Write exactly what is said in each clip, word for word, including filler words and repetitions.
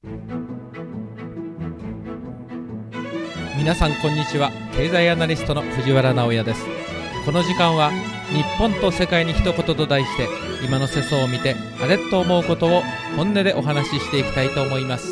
皆さんこんにちは。経済アナリストの藤原直也です。この時間は日本と世界に一言と題して、今の世相を見てあれと思うことを本音でお話ししていきたいと思います。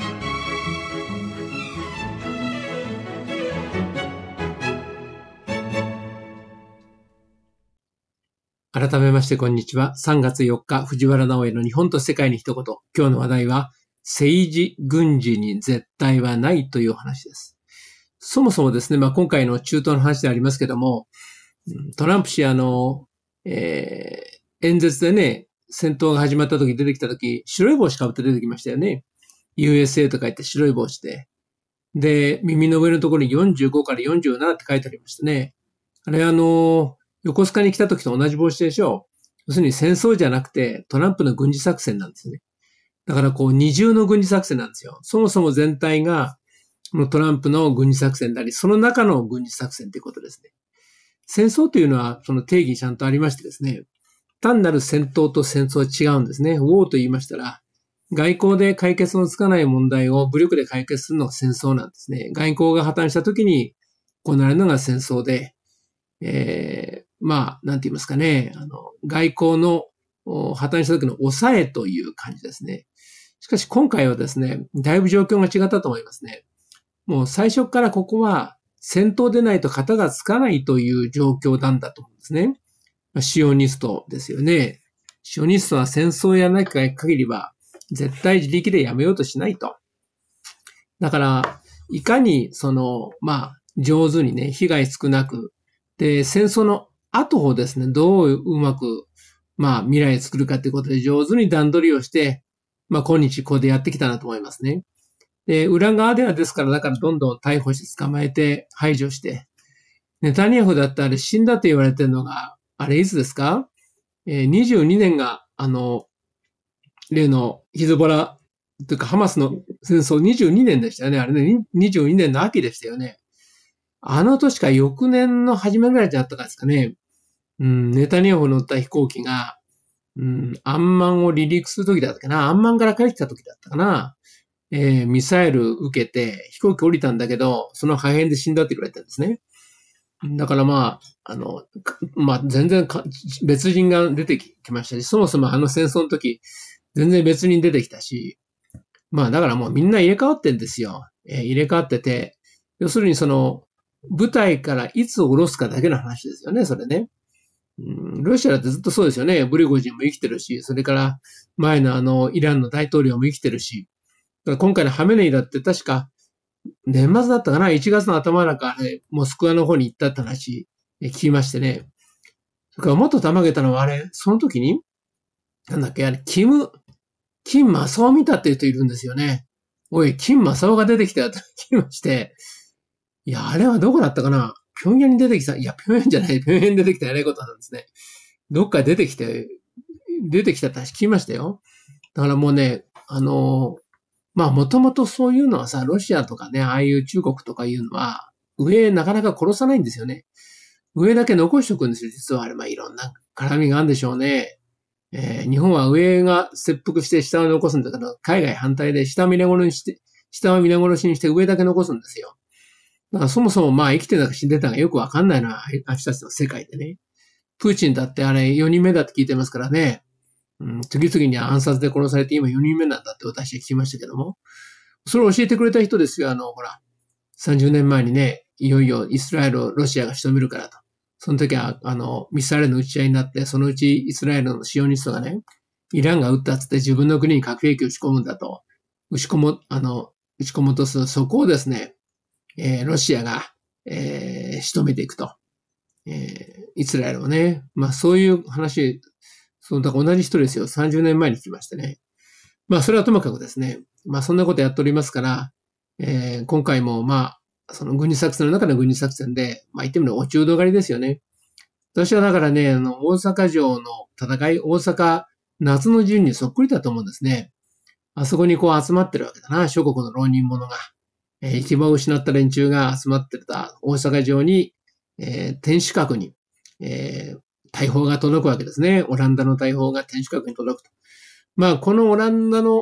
改めましてこんにちは。さんがつよっか、藤原直也の日本と世界に一言。今日の話題は、政治軍事に絶対はないという話です。そもそもですね、まあ今回の中東の話でありますけども、トランプ氏あの、えー、演説でね、戦闘が始まった時出てきた時、白い帽子かぶって出てきましたよね。ユーエスエー と書いて白い帽子で。で、耳の上のところによんじゅうごからよんじゅうななって書いてありましたね。あれあの、横須賀に来た時と同じ帽子でしょう。要するに戦争じゃなくてトランプの軍事作戦なんですよね。だからこう二重の軍事作戦なんですよ。そもそも全体がトランプの軍事作戦であり、その中の軍事作戦ということですね。戦争というのはその定義ちゃんとありましてですね、単なる戦闘と戦争は違うんですね。ウォーと言いましたら、外交で解決のつかない問題を武力で解決するのが戦争なんですね。外交が破綻した時に行われるのが戦争で、えー、まあ、なんて言いますかね、あの、外交の破綻した時の抑えという感じですね。しかし今回はですね、だいぶ状況が違ったと思いますね。もう最初からここは戦闘でないと型がつかないという状況なんだと思うんですね。シオニストですよね。シオニストは戦争をやらない限りは絶対自力でやめようとしないと。だから、いかにその、まあ、上手にね、被害少なく、で、戦争の後をですね、どううまく、まあ、未来を作るかということで上手に段取りをして、まあ、今日こうでやってきたなと思いますね。で、裏側ではですから、だからどんどん逮捕して捕まえて排除して、ネタニヤフだってあれ死んだと言われてるのが、あれいつですか？えー、にじゅうにねんが、あの、例のヒズボラというかハマスの戦争にじゅうにねんでしたよね。あれね、にじゅうにねんの秋でしたよね。あの年か翌年の初めぐらいじゃったかですかね。うん、ネタニヤフ乗った飛行機が、うん、アンマンを離陸するときだったかな。アンマンから帰ってきたときだったかな。えー、ミサイル受けて飛行機降りたんだけど、その破片で死んだって言われてるんですね。だからまあ、あの、まあ全然別人が出てきましたし、そもそもあの戦争の時、全然別人出てきたし、まあだからもうみんな入れ替わってんですよ。えー、入れ替わってて、要するにその、部隊からいつ下ろすかだけの話ですよね、それね。うん、ロシアだってずっとそうですよね。ブリゴジンも生きてるし、それから前のあの、イランの大統領も生きてるし、だから今回のハメネイだって確か年末だったかな？ いち 月の頭なんか、ね、モスクワの方に行ったって話聞きましてね。それからもっとたまげたのはあれ、その時に、なんだっけ、あれ、キム、金正夫見たっていう人いるんですよね。おい、金正夫が出てきたよって聞きまして、いや、あれはどこだったかな？平壌に出てきた。いや、平壌じゃない。平壌に出てきたやれことなんですね。どっか出てきて、出てきたって話聞きましたよ。だからもうね、あの、まあもともとそういうのはさ、ロシアとかね、ああいう中国とかいうのは、上なかなか殺さないんですよね。上だけ残しておくんですよ。実はあれ、まあいろんな絡みがあるんでしょうね。えー、日本は上が切腹して下を残すんだけど、海外反対で下を皆殺しにして、下を皆殺しにして上だけ残すんですよ。だからそもそもまあ生きてたか死んでたかよくわかんないのは、あちたちの世界でね。プーチンだってあれよにんめだって聞いてますからね。うん、次々に暗殺で殺されて今よにんめなんだって私は聞きましたけども。それを教えてくれた人ですよ。あの、ほら、さんじゅうねんまえにね、いよいよイスラエルをロシアが仕留めるからと。その時は、あの、ミサイルの撃ち合いになって、そのうちイスラエルのシオニストがね、イランが撃ったっつって自分の国に核兵器を撃ち込むんだと。撃ち込も、あの、撃ち込もうとする、そこをですね、えー、ロシアが、えー、仕留めていくと。えー、イスラエルをね。まあそういう話、その、だから同じ人ですよ。さんじゅうねんまえに来ましてね。まあそれはともかくですね。まあそんなことやっておりますから、えー、今回もまあ、その軍事作戦の中の軍事作戦で、まあ言ってみれば落ちうど狩りですよね。私はだからね、あの、大阪城の戦い、大阪夏の陣にそっくりだと思うんですね。あそこにこう集まってるわけだな。諸国の浪人者が。えー、行き場を失った連中が集まってた大阪城に、えー、天守閣に、えー、大砲が届くわけですね。オランダの大砲が天守閣に届くと。まあ、このオランダの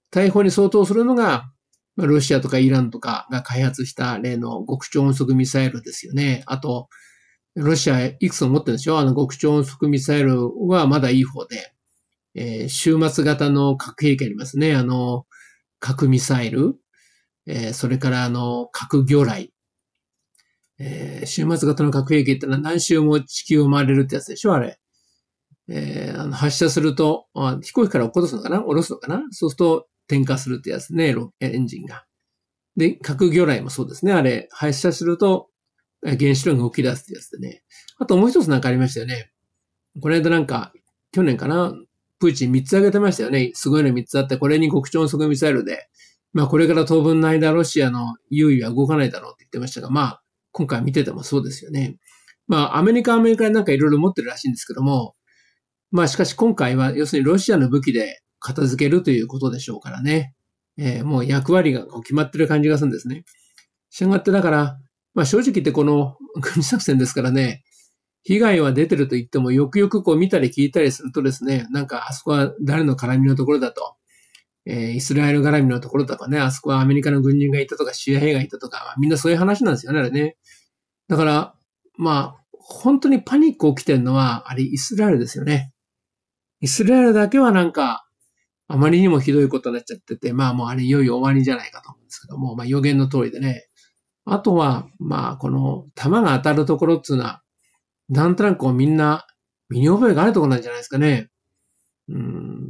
大砲に相当するのが、まあ、ロシアとかイランとかが開発した例の極超音速ミサイルですよね。あと、ロシアいくつも持ってるんでしょ？あの極超音速ミサイルはまだいい方で、えー、終末型の核兵器ありますね。あの、核ミサイル、えー、それからあの、核魚雷。えー、終末型の核兵器ってのは何周も地球を回れるってやつでしょあれ。えー、あの発射すると、あ、飛行機から落っことすのかな下ろすのかなそうすると点火するってやつね、エンジンが。で、核魚雷もそうですね。あれ、発射すると原子炉が動き出すってやつでね。あともう一つなんかありましたよね。この間なんか、去年かなプーチンみっつ挙げてましたよね。すごいのみっつあって、これに極超音速ミサイルで、まあこれから当分の間ロシアの優位は動かないだろうって言ってましたが、まあ今回見ててもそうですよね。まあアメリカはアメリカでなんかいろいろ持ってるらしいんですけども、まあしかし今回は要するにロシアの武器で片付けるということでしょうからね。えー、もう役割が決まってる感じがするんですね。したがってだから、まあ正直言ってこの軍事作戦ですからね、被害は出てると言っても、よくよくこう見たり聞いたりするとですね、なんかあそこは誰の絡みのところだと、えー、イスラエル絡みのところとかね、あそこはアメリカの軍人がいたとか、シーアイエーがいたとか、みんなそういう話なんですよね、あれね。だから、まあ、本当にパニック起きてるのは、あれイスラエルですよね。イスラエルだけはなんか、あまりにもひどいことになっちゃってて、まあもうあれいよいよ終わりじゃないかと思うんですけども、まあ予言の通りでね。あとは、まあこの弾が当たるところっていうのは、なんとなくこうみんな身に覚えがあるところなんじゃないですかね。うん、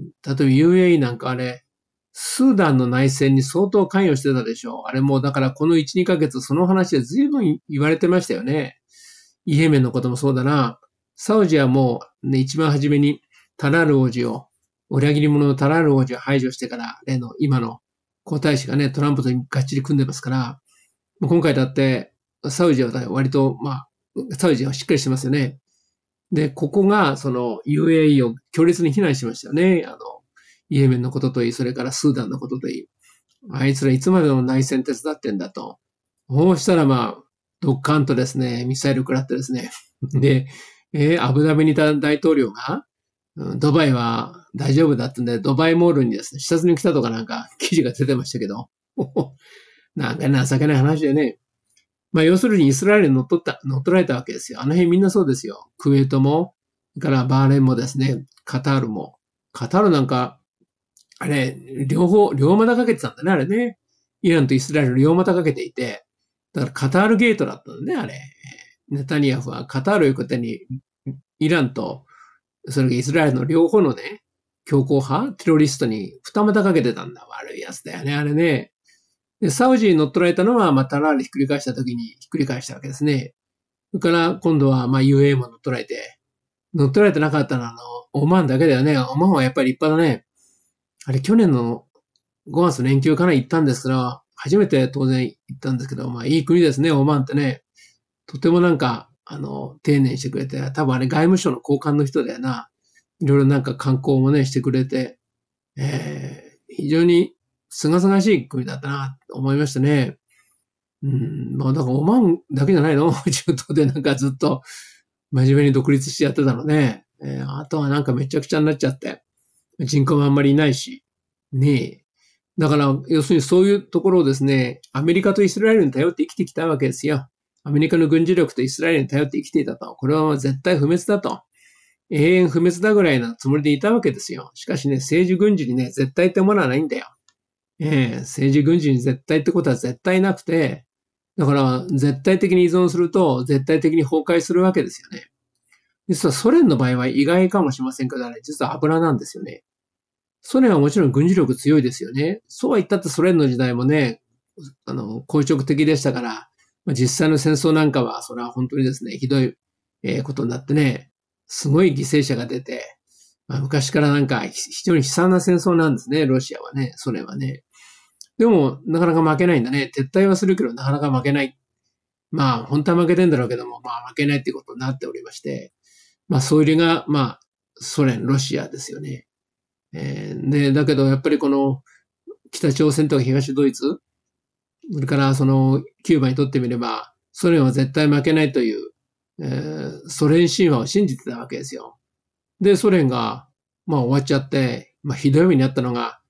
例えば ユーエーイー なんかあれ、スーダンの内戦に相当関与してたでしょう。あれもだからこのいち、にかげつその話で随分言われてましたよね。イエメンのこともそうだな。サウジはもうね、一番初めにタラール王子を、裏切り者のタラール王子を排除してから、例の今の皇太子がね、トランプとがっちり組んでますから、今回だってサウジは割と、まあ、サウジはしっかりしてますよね。で、ここが、その ユーエーイー を強烈に非難しましたよね。あの、イエメンのことといい、それからスーダンのことといい。あいつらいつまでも内戦手伝ってんだと。そうしたらまあ、ドッカンとですね、ミサイル食らってですね。で、えー、アブダビにいた大統領が、ドバイは大丈夫だってんで、ドバイモールにですね、視察に来たとかなんか記事が出てましたけど、なんか情けない話でね。まあ要するにイスラエルに乗っ取った、乗っ取られたわけですよ。あの辺みんなそうですよ。クウェートも、それからバーレンもですね、カタールも。カタールなんか、あれ、両方、両股かけてたんだね、あれね。イランとイスラエル両股かけていて、だからカタールゲートだったんだね、あれ。ネタニヤフはカタールを行く手に、イランと、それがイスラエルの両方のね、強硬派、テロリストに二股かけてたんだ。悪いやつだよね、あれね。で、サウジに乗っ取られたのは、まあ、タラールひっくり返した時にひっくり返したわけですね。それから今度は、まあ、ユーエーイー も乗っ取られて、乗っ取られてなかったのは、あの、オマーンだけだよね。オマーンはやっぱり立派だね。あれ、去年のごがつ連休から行ったんですから、初めて当然行ったんですけど、まあ、いい国ですね、オマーンってね。とてもなんか、あの、丁寧にしてくれて、多分あれ外務省の高官の人だよな。いろいろなんか観光もね、してくれて、えー、非常にすがすがしい国だったな、と思いましたね。うん、まあだからオマーンだけじゃないの中東でなんかずっと真面目に独立してやってたのね。えー、あとはなんかめちゃくちゃになっちゃって、人口もあんまりいないし、ねえ。だから、要するにそういうところをですね、アメリカとイスラエルに頼って生きてきたわけですよ。アメリカの軍事力とイスラエルに頼って生きていたと。これは絶対不滅だと。永遠不滅だぐらいなつもりでいたわけですよ。しかしね、政治軍事にね、絶対ってものはないんだよ。ええ、政治軍事に絶対ってことは絶対なくて、だから絶対的に依存すると絶対的に崩壊するわけですよね。実はソ連の場合は意外かもしれませんけどね、実は油なんですよね。ソ連はもちろん軍事力強いですよね。そうは言ったってソ連の時代もね、あの、硬直的でしたから、実際の戦争なんかは、それは本当にですね、ひどいことになってね、すごい犠牲者が出て、まあ、昔からなんか非常に悲惨な戦争なんですね、ロシアはね、ソ連はね。でも、なかなか負けないんだね。撤退はするけど、なかなか負けない。まあ、本当は負けてんだろうけども、まあ、負けないっていうことになっておりまして、まあ、それが、まあ、ソ連、ロシアですよね。えー、で、だけど、やっぱりこの、北朝鮮とか東ドイツ、それからその、キューバにとってみれば、ソ連は絶対負けないという、えー、ソ連神話を信じてたわけですよ。で、ソ連が、まあ終わっちゃって、まあひどい目にあったのが、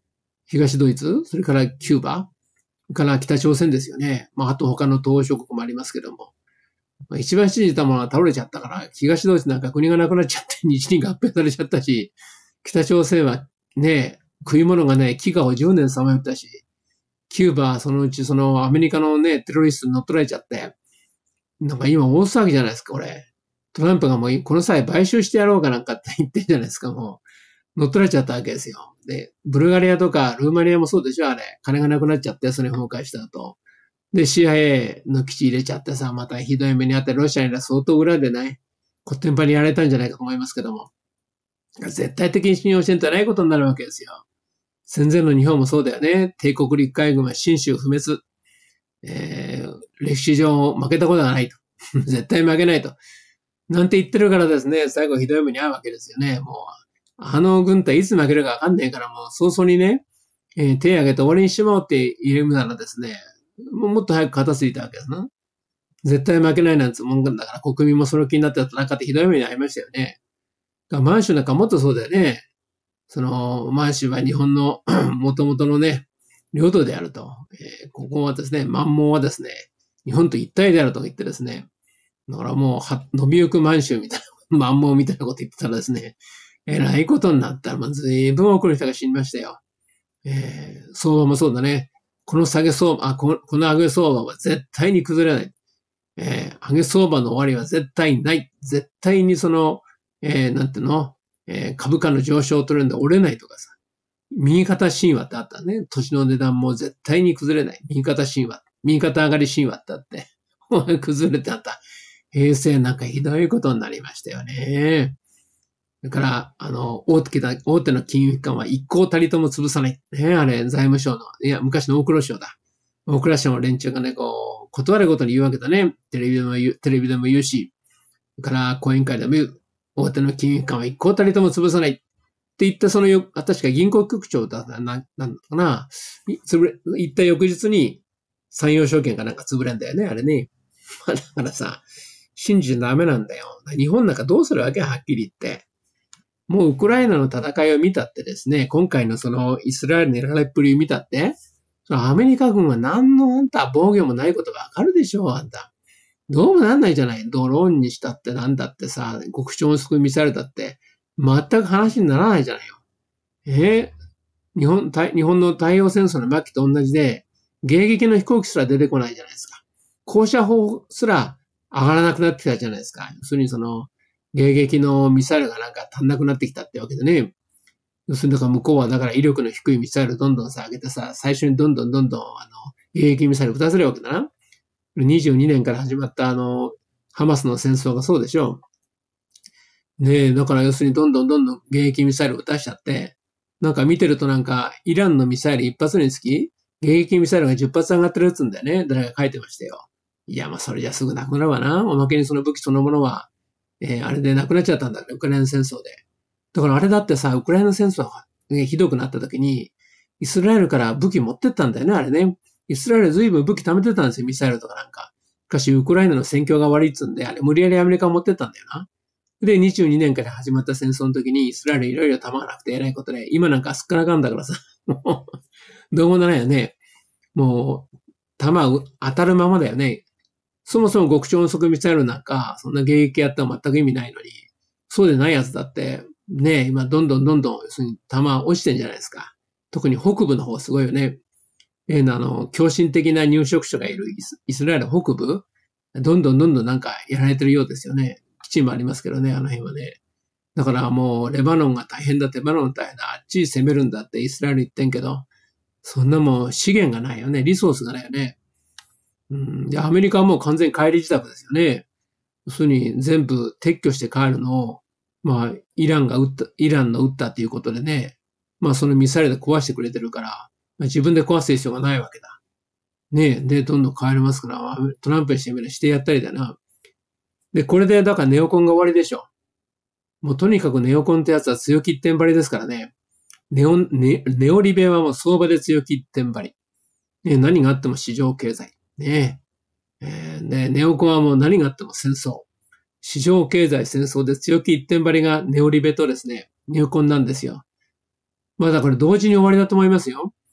東ドイツ、それからキューバ、から北朝鮮ですよね。まあ、あと他の東欧諸国もありますけども。まあ、一番信じたものは倒れちゃったから、東ドイツなんか国がなくなっちゃって日に合併されちゃったし、北朝鮮はね、食い物がね、飢餓をじゅうねんさまよったし、キューバはそのうちそのアメリカのね、テロリストに乗っ取られちゃって、なんか今大騒ぎじゃないですか、これ。トランプがもうこの際買収してやろうかなんかって言ってるじゃないですか、もう。乗っ取られちゃったわけですよ。で、ブルガリアとかルーマニアもそうでしょ、あれ。金がなくなっちゃって、それ崩壊した後。で、シーアイエー の基地入れちゃってさ、またひどい目にあって、ロシアには相当裏でね、コッテンパンにやられたんじゃないかと思いますけども。絶対的に信用してんとないことになるわけですよ。戦前の日本もそうだよね。帝国陸海軍は新州不滅。えー、歴史上負けたことがないと。絶対負けないと。なんて言ってるからですね、最後ひどい目に遭うわけですよね。もう、あの軍隊いつ負けるかわかんないから、もう早々にね、えー、手挙げて終わりにしまおうって言うならですね、もうもっと早く片付いたわけですな。絶対負けないなんてもんだから、国民もその気になって戦ってひどい目に遭いましたよね。だから満州なんかもっとそうだよね。その、満州は日本の元々のね、領土であると。えー、ここはですね、満蒙はですね、日本と一体であると言ってですね、だからもうは、伸びゆく満州みたいな、満蒙みたいなこと言ってたらですね、えらいことになったら、まあ、随分多くの人が死にましたよ。えー、相場もそうだね。この下げ相場、あ、この、この上げ相場は絶対に崩れない。えー、上げ相場の終わりは絶対ない。絶対にその、えー、なんていうの、えー、株価の上昇トレンド折れないとかさ。右肩神話ってあったね。土地の値段も絶対に崩れない。右肩神話。右肩上がり神話ってあって。崩れてあった。平成なんかひどいことになりましたよね。だから、あの、大手だ、大手の金融機関は一向たりとも潰さない。ね、あれ、財務省の、いや、昔の大蔵省だ。大蔵省の連中がね、こう、断るごとに言うわけだね。テレビでも言う、テレビでも言うし、から、講演会でも言う。大手の金融機関は一向たりとも潰さない。って言ったそのよ、確か銀行局長だ、な、なんだかな。つぶれ、言った翌日に、山陽証券がなんか潰れんだよね、あれね。だからさ、信じちゃダメなんだよ。日本なんかどうするわけはっきり言って。もうウクライナの戦いを見たってですね、今回のそのイスラエルのやられっぷりを見たって、アメリカ軍は何のあんた防御もないことがわかるでしょ、あんた。どうもなんないじゃない。ドローンにしたってなんだってさ、極超音速ミサイルだって、全く話にならないじゃないよ。えー、日本、日本の太平洋戦争の末期と同じで、迎撃の飛行機すら出てこないじゃないですか。降射砲すら上がらなくなってきたじゃないですか。要するにその、迎撃のミサイルがなんか足んなくなってきたってわけでね。要するにだから向こうはだから威力の低いミサイルどんどんさ、上げてさ、最初にどんどんどんどんあの、迎撃ミサイル撃たせるわけだな。にじゅうにねんから始まったあの、ハマスの戦争がそうでしょう。ねえ、だから要するにどんどんどんどん迎撃ミサイル撃たしちゃって、なんか見てるとなんか、イランのミサイル一発につき、迎撃ミサイルがじゅっぱつ上がってるやつんだよね。誰が書いてましたよ。いや、まあそれじゃすぐなくなるわな。おまけにその武器そのものは、えー、あれでなくなっちゃったんだね。ウクライナ戦争で。だからあれだってさ、ウクライナ戦争が、ね、ひどくなった時に、イスラエルから武器持ってったんだよね、あれね。イスラエルずいぶん武器貯めてたんですよ、ミサイルとかなんか。しかし、ウクライナの戦況が悪いっつうんで、あれ無理やりアメリカ持ってったんだよな。で、にじゅうにねんから始まった戦争の時に、イスラエルいろいろ弾がなくて偉いことで、今なんかすっからかんだからさ、もう、どうもならないよね。もう、弾当たるままだよね。そもそも極超音速ミサイルなんか、そんな迎撃やったら全く意味ないのに、そうでないやつだって、ね、今どんどんどんどん、要するに弾落ちてんじゃないですか。特に北部の方すごいよね。えー、あの、狂信的な入植者がいるイ ス, イスラエル北部、どんどんどんどんなんかやられてるようですよね。基地もありますけどね、あの辺はね。だからもう、レバノンが大変だ、レバノン大変だ、あっち攻めるんだってイスラエル言ってんけど、そんなもう資源がないよね、リソースがないよね。うん、で、アメリカはもう完全に帰り自宅ですよね。要するに全部撤去して帰るのを、まあ、イランが撃った、イランの撃ったっていうことでね、まあそのミサイルで壊してくれてるから、まあ、自分で壊す必要がないわけだ。ねえ、で、どんどん帰れますから、トランプにしてみればしてやったりだな。で、これで、だからネオコンが終わりでしょ。もうとにかくネオコンってやつは強気一点張りですからね。ネオ、ネ、ネオリベはもう相場で強気一点張り。ね、何があっても市場経済。ねえ。えー、で、ネオコンはもう何があっても戦争。市場経済戦争で強気一点張りがネオリベとですね、ネオコンなんですよ。まあだから同時に終わりだと思いますよ。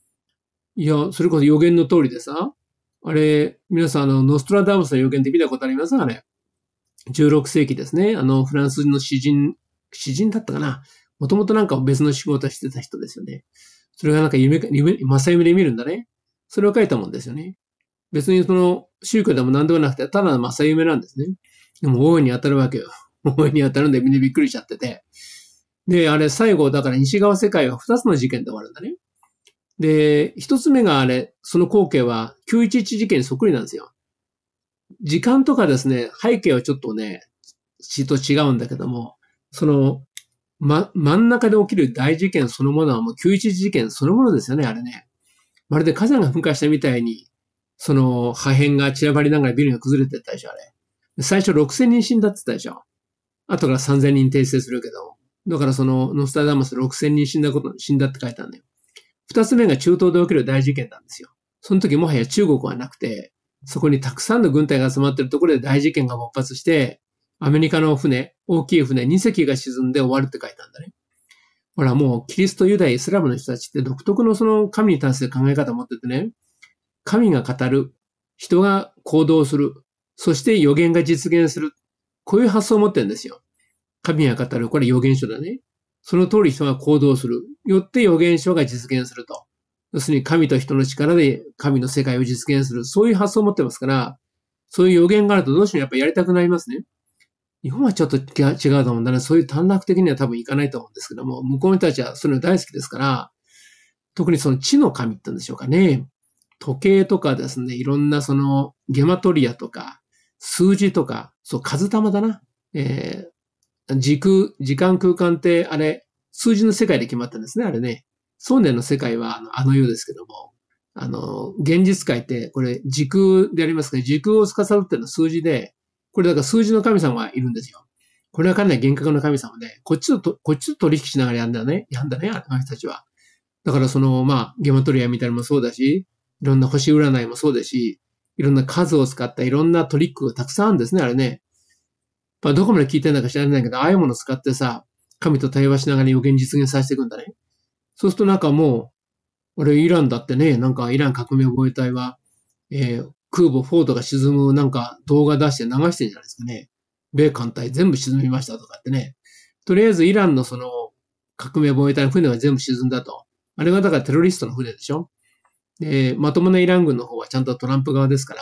いや、それこそ予言の通りでさ、あれ、皆さん、あの、ノストラダムスの予言って見たことありますかね？じゅうろくせいきですね。あの、フランスの詩人、詩人だったかな？もともとなんか別の仕事してた人ですよね。それがなんか夢、夢、正夢で見るんだね。それを書いたもんですよね。別にその、宗教でも何でもなくて、ただの正夢なんですね。でも大いに当たるわけよ。大いに当たるんでみんなびっくりしちゃってて。で、あれ最後、だから西側世界は二つの事件で終わるんだね。で、一つ目があれ、その光景はきゅういちいち事件にそっくりなんですよ。時間とかですね、背景はちょっとね、ちと違うんだけども、その、ま、真ん中で起きる大事件そのものはもうきゅういちいち事件そのものですよね、あれね。まるで火山が噴火したみたいに、その破片が散らばりながらビルが崩れてったでしょ、あれ。最初ろくせんにん死んだって言ったでしょ。後からさんぜんにん訂正するけど。だからそのノスタルダムスろくせんにん死んだこと、死んだって書いてあるんだよ。二つ目が中東で起きる大事件なんですよ。その時もはや中国はなくて、そこにたくさんの軍隊が集まっているところで大事件が勃発して、アメリカの船、大きい船に隻が沈んで終わるって書いてあるんだね。ほらもうキリスト、ユダヤ、イスラムの人たちって独特のその神に対する考え方を持っててね、神が語る、人が行動する、そして予言が実現する。こういう発想を持ってるんですよ。神が語る、これ予言書だね。その通り人が行動する。よって予言書が実現すると。要するに神と人の力で神の世界を実現する。そういう発想を持ってますから、そういう予言があるとどうしてもやっぱりやりたくなりますね。日本はちょっと違うと思うんだね。そういう短絡的には多分いかないと思うんですけども、向こうの人たちはそれ大好きですから、特にその地の神って言うんでしょうかね。時計とかですね、いろんなそのゲマトリアとか、数字とか、そう、数玉だな。えー、時空、時間空間ってあれ、数字の世界で決まったんですね、あれね。想念の世界はあの、あのようですけども、あの、現実界ってこれ時空でありますけど、時空を司っているのは数字で、これだから数字の神様がいるんですよ。これはかなり厳格な神様で、こっちと、こっちと取引しながらやんだね、やんだね、あの人たちは。だからその、まあ、ゲマトリアみたいなのもそうだし、いろんな星占いもそうですし、いろんな数を使ったいろんなトリックがたくさんあるんですね、あれね。まあ、どこまで聞いてるのか知らないけど、ああいうものを使ってさ、神と対話しながら予言実現させていくんだね。そうするとなんかもう、俺イランだってね、なんかイラン革命防衛隊は、えー、空母フォードが沈むなんか動画出して流してるんじゃないですかね。米艦隊全部沈みましたとかってね。とりあえずイランのその革命防衛隊の船は全部沈んだと。あれがだからテロリストの船でしょ。で、まともなイラン軍の方はちゃんとトランプ側ですから、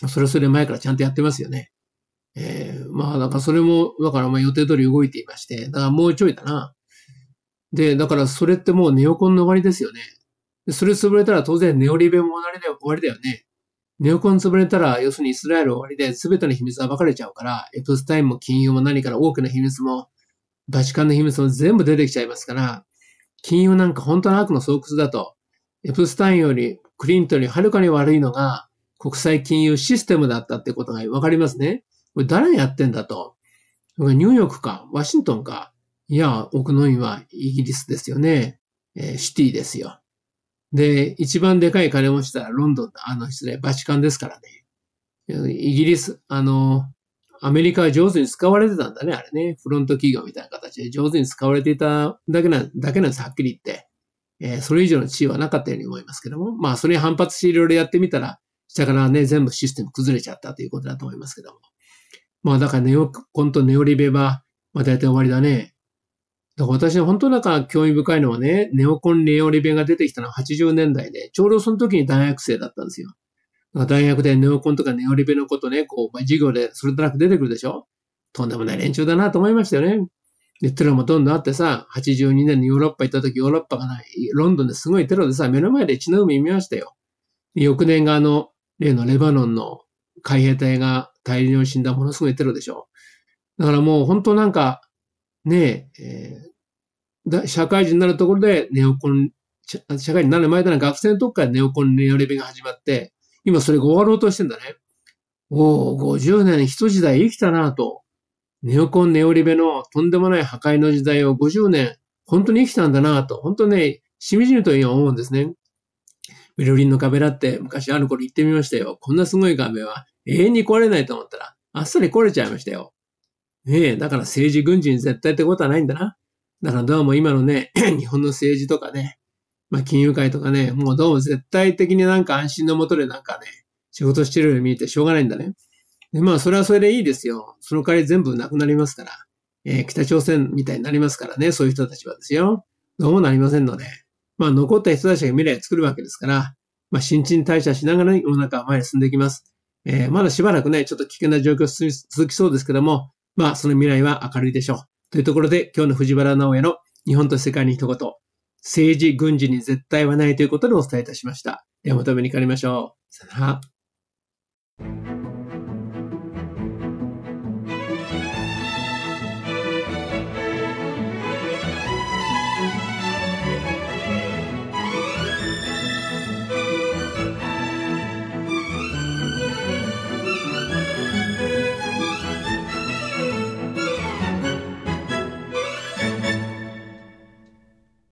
それはそれ前からちゃんとやってますよね。えー、まあ、だからそれも、だからまあ予定通り動いていまして、だからもうちょいだな。で、だからそれってもうネオコンの終わりですよね。でそれ潰れたら当然ネオリベも終わりだよね。ネオコン潰れたら、要するにイスラエル終わりで全ての秘密は暴かれちゃうから、エプスタインも金融も何から多くの秘密も、バチカンの秘密も全部出てきちゃいますから、金融なんか本当の悪の巣窟だと、エプスタインよりクリントンよりはるかに悪いのが国際金融システムだったってことがわかりますね。これ誰がやってんだと。ニューヨークか、ワシントンか。いや、奥の院はイギリスですよね。えー、シティですよ。で、一番でかい金持ちたらロンドン、あの、失礼、バチカンですからね。イギリス、あの、アメリカは上手に使われてたんだね、あれね。フロント企業みたいな形で上手に使われていただけな、だけなんです、はっきり言って。えー、それ以上の地位はなかったように思いますけども。まあ、それに反発していろいろやってみたら、下からね、全部システム崩れちゃったということだと思いますけども。まあ、だからネオコンとネオリベは、まあ大体終わりだね。だから私は本当なんか興味深いのはね、ネオコン、ネオリベが出てきたのははちじゅうねんだいで、ちょうどその時に大学生だったんですよ。大学でネオコンとかネオリベのことね、こう、まあ、授業でそれとなく出てくるでしょ。とんでもない連中だなと思いましたよね。で、テロもどんどんあってさ、はちじゅうにねんにヨーロッパ行った時、ヨーロッパがない、ロンドンですごいテロでさ、目の前で血の海見ましたよ。翌年があの、例のレバノンの海兵隊が大量に死んだものすごいテロでしょ。だからもう本当なんか、ねえ、えー、社会人になるところでネオコン、社会人になる前だな学生のとこからネオコン、ネオリベが始まって、今それが終わろうとしてんだね。おお、ごじゅうねん一時代生きたなぁと。ネオコン、ネオリベのとんでもない破壊の時代をごじゅうねん、本当に生きたんだなぁと。本当ね、しみじみと今思うんですね。ベルリンの壁だって昔ある頃行ってみましたよ。こんなすごい壁は永遠に壊れないと思ったら、あっさり壊れちゃいましたよ。ねえ、だから政治軍事に絶対ってことはないんだな。だからどうも今のね、日本の政治とかね、 まあ金融界とかね、もうどうも絶対的になんか安心のもとでなんかね、仕事してるように見えてしょうがないんだね。で、まあそれはそれでいいですよ。その代わり全部なくなりますから。えー、北朝鮮みたいになりますからね、そういう人たちはですよ。どうもなりませんので。まあ残った人たちが未来を作るわけですから、まあ新陳代謝しながら世の中は前に進んでいきます。えー、まだしばらくね、ちょっと危険な状況続きそうですけども、まあその未来は明るいでしょう。というところで今日の藤原直哉の日本と世界に一言、政治、軍事に絶対はないということでお伝えいたしました。ではまたお目にかかりましょう。さよなら。